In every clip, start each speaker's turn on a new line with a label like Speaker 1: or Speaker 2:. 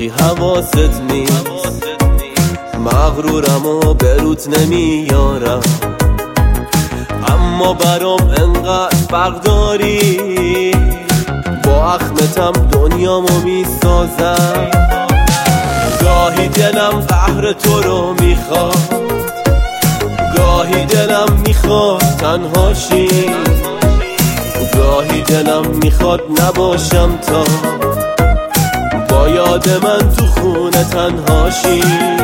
Speaker 1: وقتی حواست نیست، مغرورم و بروت نمیارم، اما برام انقدر فرق داری، با اخمتم دنیامو میسازم. گاهی دلم قهر تو رو میخواد، گاهی دلم میخواد تنها شی، گاهی دلم میخواد نباشم تا با یاد من تو خونه تنها شی.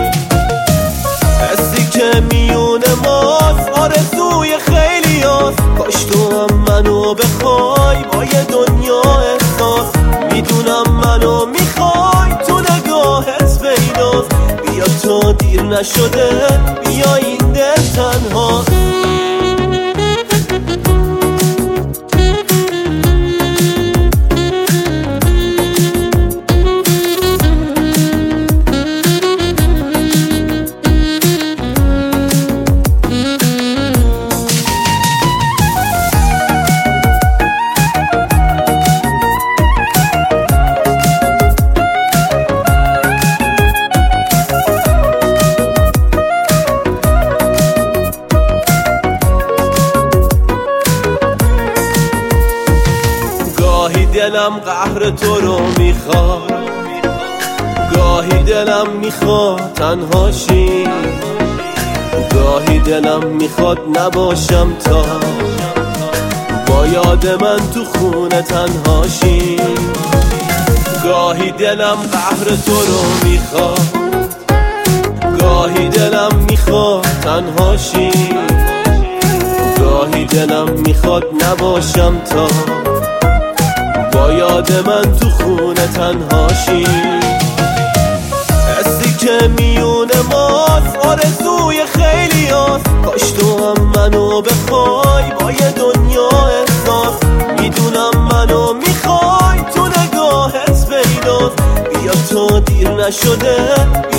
Speaker 1: حسی که میون ماست آرزوی خیلی هست، کاش تو هم منو بخوای با یه دنیا احساس. میدونم منو میخوای، تو نگاهت بیناست، بیا تو دیر نشده، بیا این دل تنها. گاهی دلم قهر تو رو میخواد، گاهی دلم میخواد تنها شی، گاهی دلم میخواد نباشم تا با یاد من تو خونه تنها شی. گاهی دلم قهر تو رو میخواد، گاهی دلم میخواد تنها شی، گاهی دلم میخواد نباشم تا با یاد من تو خونه تنها شی. حسی که میون ماست آرزوی خیلی هست، کاش تو هم منو بخوای با یه دنیا احساس. میدونم منو میخوای، تو نگاهت بیناست، بیا تو دیر نشده،